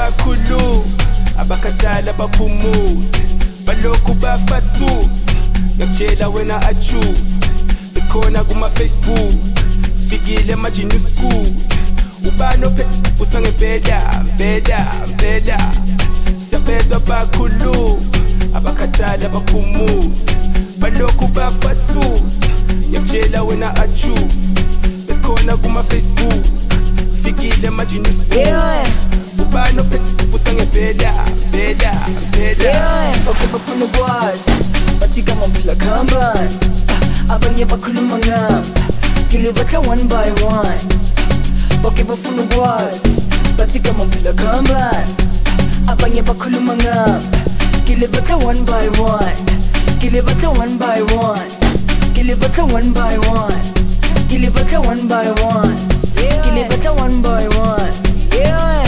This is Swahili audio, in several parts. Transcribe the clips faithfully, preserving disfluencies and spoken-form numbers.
bakhulu abakhathala baphumule balokhu bafathusa ngakutshela wena achoose besikhona kuma Facebook fikile manje new school ubani ophethe isigubhu sangempela mpela mpela siyabezwa bakhulu abakhathala baphumule balokhu bafathusa ngakutshela wena achoose besikhona kuma Facebook fikile manje new school ubani ophethe isigubhu sangempela mpela mpela okay bafuna ukwazi bathi kama mphila khambani abanye bakhuluma ngami ngilibatha one by one okay bafuna ukwazi bathi kama mphila khambani abanye bakhuluma ngami ngilibatha one by one ngilibatha one by one ngilibatha one by one ngilibatha one by one ngilibatha one by one yeah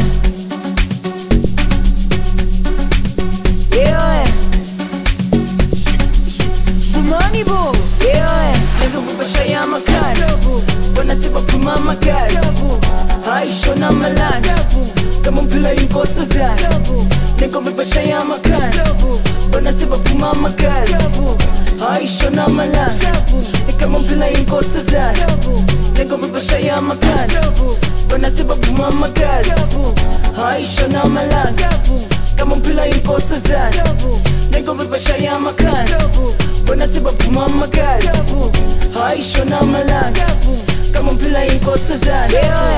yeah Fumani bo yeah nigga bashaya makani bona sibaphuma amagazi Aisho na malani kama mpila inkosi zani nigga bashaya makani bona sibaphuma amagazi Aisho na malani kama mpila inkosi zani nigga bashaya makani bona sibaphuma amagazi Aisho na malani kama mpila inkosi zani nigga bashaya makani bona sibaphuma amagazi Aisho na malanga kama mpila inkosi zani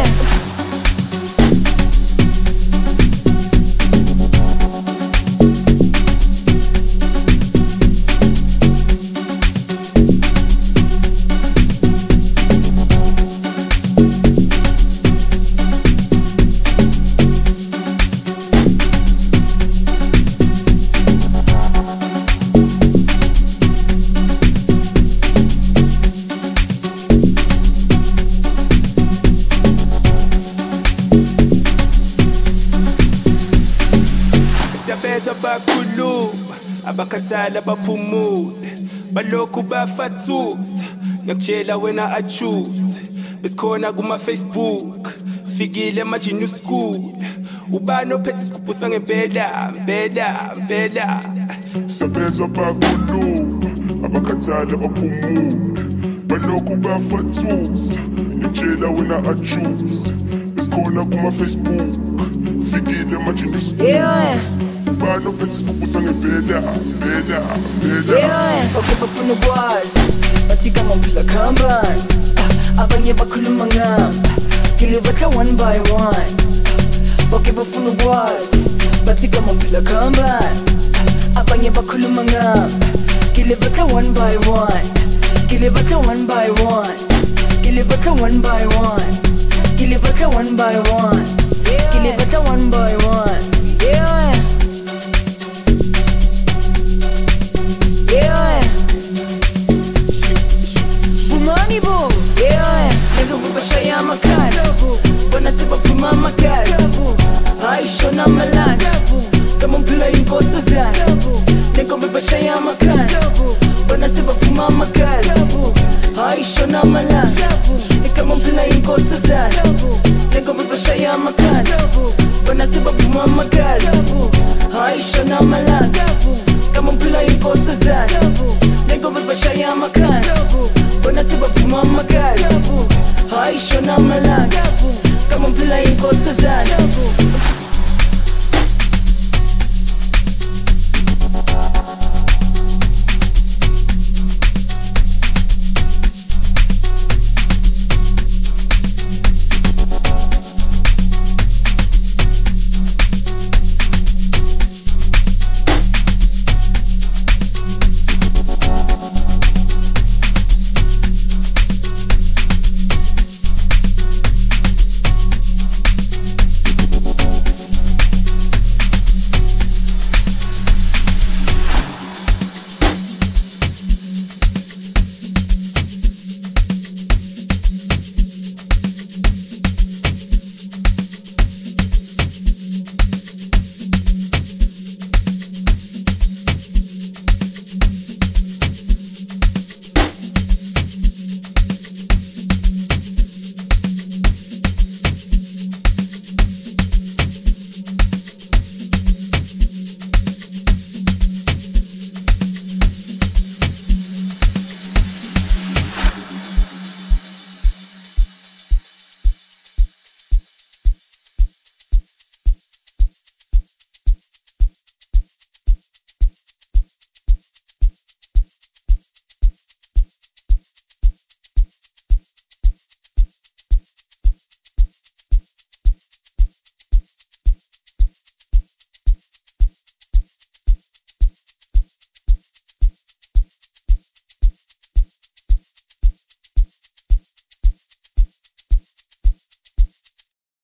bakhulu abakhathala baphumule balokhu bafathusa ngakutshela wena achoose besikhona kuma Facebook fikile manje new school ubani ophethe isigubhu sangempela mpela mpela sabezwa bakhulu abakhathala baphumule balokhu bafathusa ngakutshela wena achoose besikhona kuma Facebook fikile manje new school yeah ubani ophethe isigubhu sangempela mpela mpela yeah okay bafuna ukwazi bathi kama mphila khambani abanye bakhuluma ngami ngilibatha one by one okay bafuna ukwazi bathi kama mphila khambani abanye bakhuluma ngami ngilibatha one by one ngilibatha one by one ngilibatha one by one ngilibatha one by one ngilibatha one by one yeah